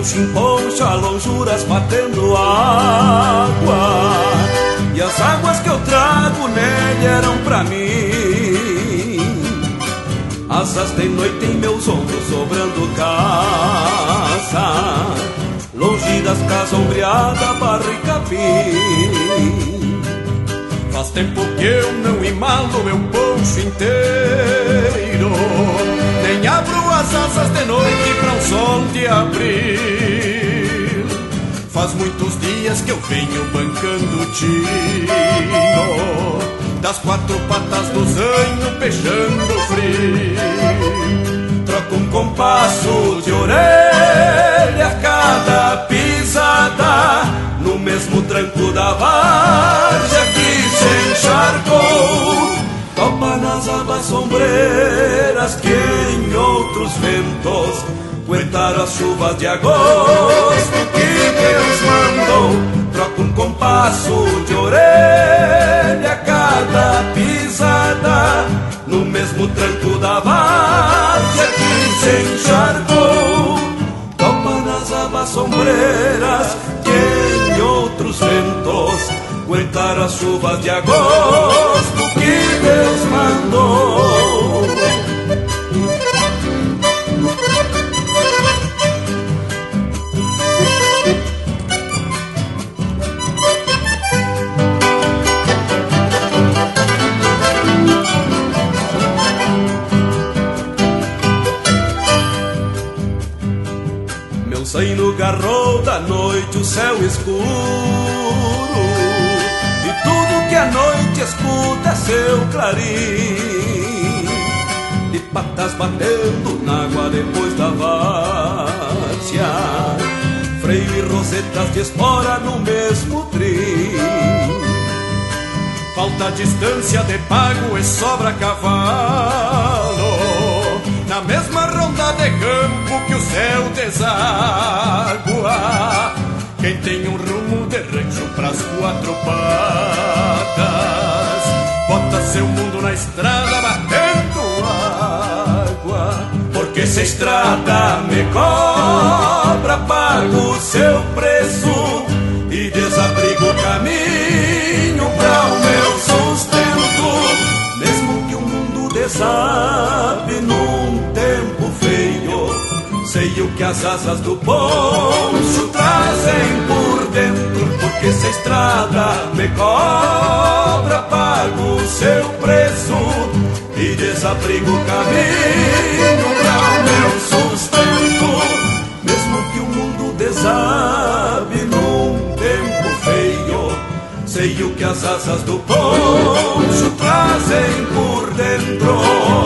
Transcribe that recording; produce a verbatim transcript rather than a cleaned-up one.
poncho em poncho, a lonjuras batendo água, e as águas que eu trago nele eram pra mim. Asas de noite em meus ombros, sobrando casa, longe das casas ombreadas, barro e capim. Faz tempo que eu não emalo meu poncho inteiro, nem abro as asas de noite pra um sol de abril. Faz muitos dias que eu venho bancando o tino, das quatro patas do zanho peixando frio. Troco um compasso de orelha a cada pisada, no mesmo tranco da várzea que se encharcou. Topa nas abas sombreiras que em outros ventos aguentaram as chuvas de agosto que Deus mandou. Troco um compasso de orelha a cada pisada, no mesmo tranco da várzea que se encharcou. Topa nas abas sombreiras que em outros ventos aguentaram as chuvas de agosto que Deus mandou. Sai no garrou da noite o céu escuro, e tudo que a noite escuta é seu clarim, de patas batendo na água depois da várzea, freio e rosetas de espora no mesmo trim. Falta distância de pago e sobra cavalo, na mesma ronda de campo que o céu deságua. Quem tem um rumo de rancho pras quatro patas, bota seu mundo na estrada batendo água. Porque se a estrada me cobra, pago seu preço e desabrigo o caminho pra o meu sustento. Mesmo que o mundo desabe num tempo feio, sei o que as asas do poncho trazem por dentro. Porque se a estrada me cobra, pago seu preço e desabrigo o caminho pra o meu sustento. Mesmo que o mundo desabe num tempo feio, sei o que as asas do poncho trazem por dentro.